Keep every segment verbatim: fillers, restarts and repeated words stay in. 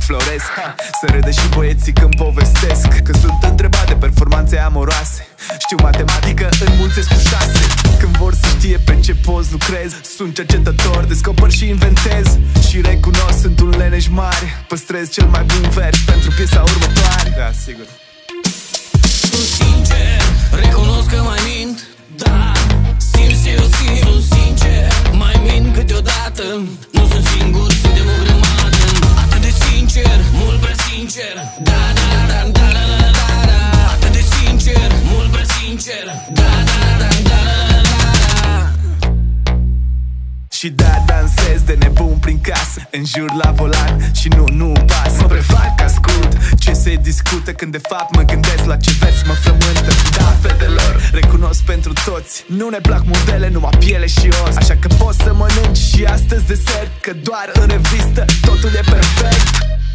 floresc. Să râde și băieții când povestesc că sunt întrebat de performanțe amoroase. Știu matematică, înmulțesc cu șase. Când vor să știe pe ce post lucrez, sunt cercetător, descoper și inventez. Și recunosc, sunt un leneș mare. Păstrez cel mai bun vers pentru piesa următoare. Da, sigur. Sunt sincer, recunosc că mai mint. Da, simt și eu simt. Sunt sincer, mai mint câteodată. Nu sunt singur, suntem o grămadă. Atât de sincer, mult prea sincer. Da, da, da, da, da, da, da, da. Atât de sincer, mult prea sincer. Da, da, da, da, da, da, da. Și da, dansez de nebun prin casă, în jur la volan și nu, nu-mi pasă. Mă prefac că ascult ce se discută, când de fapt mă gândesc la ce vers mă frământă. Da, fetelor, recunosc pentru toți, nu ne plac modele, numai piele și os. Așa că poți să mănânci și astăzi desert, că doar în revistă totul e perfect.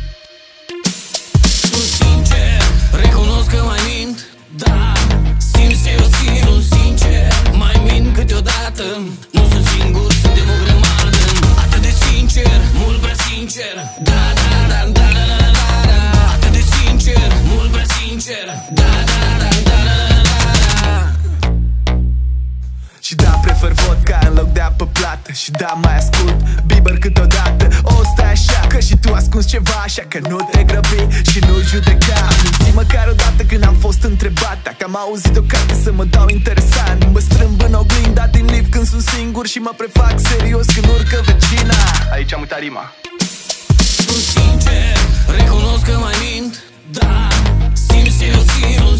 Sunt sincer, recunosc că mai mint. Da, simt și eu simt. Sunt sincer, mai mint câteodată. Nu sunt singur, suntem o grămadă. Atât de sincer, mult prea sincer. Da, da, da, da, da, da, da, da. Atât de sincer, mult prea sincer. Da, da, da, da, da, da, da. Și da, prefer vodka în loc de apă plată. Și da, mai ascult Bieber câteodată. O, stai așa, că și tu ascunzi ceva, așa că nu te grăbi și nu judeca. Am mințit măcar o dată când am fost întrebat dacă am auzit o carte să mă dau interesant. Mă strâmb în oglinda din lift când sunt singur și mă prefac serios când urcă vecina. Aici am uitat rima. Sunt sincer, recunosc că mai mint. Da, simt și eu simt. Sunt